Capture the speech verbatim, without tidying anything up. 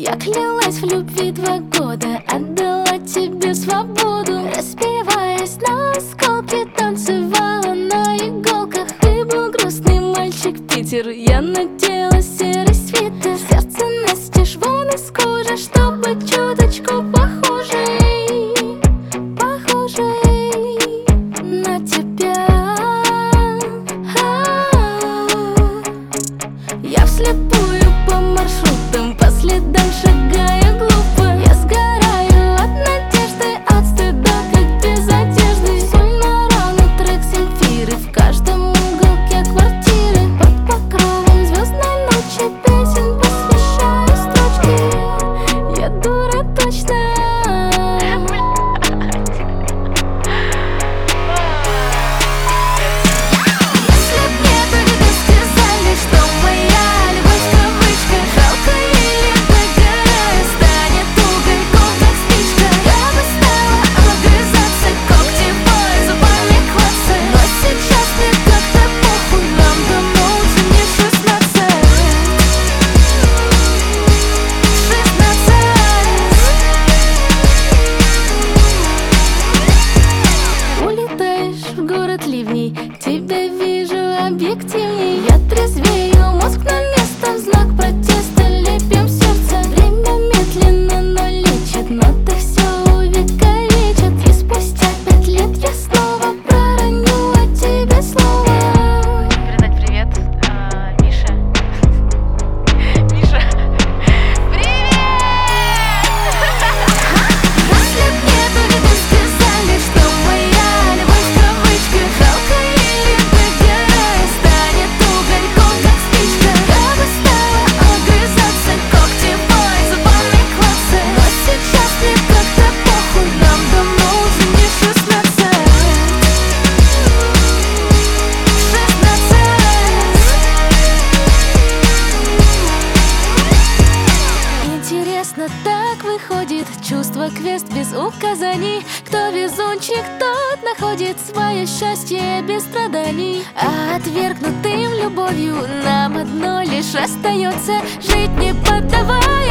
Я клялась в любви два года, отдала тебе свободу. Распеваясь на осколки, танцевала на иголках. Ты был грустный мальчик, Питер, я надела серый свитер. Сердце настежь вон из кожи, чтобы чуточку похожей, похожей на тебя. Я вслепую по маршрутам, по следам шагаю глупо. Я сгораю от надежды, от стыда, как без одежды. Соль на рану, трек Земфиры в каждом уголке квартиры. Под покровом звездной ночи песен посвящаю строчки. Я дура точно. Если б мне тогда сказали, что моя любовь в кавычках жалкая и дорогая станет угольком, как спичка, я бы стала огрызаться, когти бой, зубами клацать. Но сейчас мне как-то похуй, нам давно уже не шестнадцать. Шестнадцать. Улетаешь в город ливней, тебя вижу объективней. Я трезвею, мозг на место, в знак протеста лепим сердце. Время медленно, но лечит, но ты все увековечит. И спустя пять лет я снова пророню о тебе слово. Передать привет а, Мише. Миша, привет! Если б мне тогда сказали, что моя любовь в кавычках жалкая или дорогая станет угольком, как спичка, я бы стала огрызаться, когти бой, зубами клацать. Но сейчас мне как-то похуй, нам давно уже не шестнадцать. Шестнадцать. Интересно, так выходит чувство квест без указаний. Кто везунчик, тот находит свое счастье без страданий. А отвергнутым любовью нам одно лишь остается: жить, не поддавая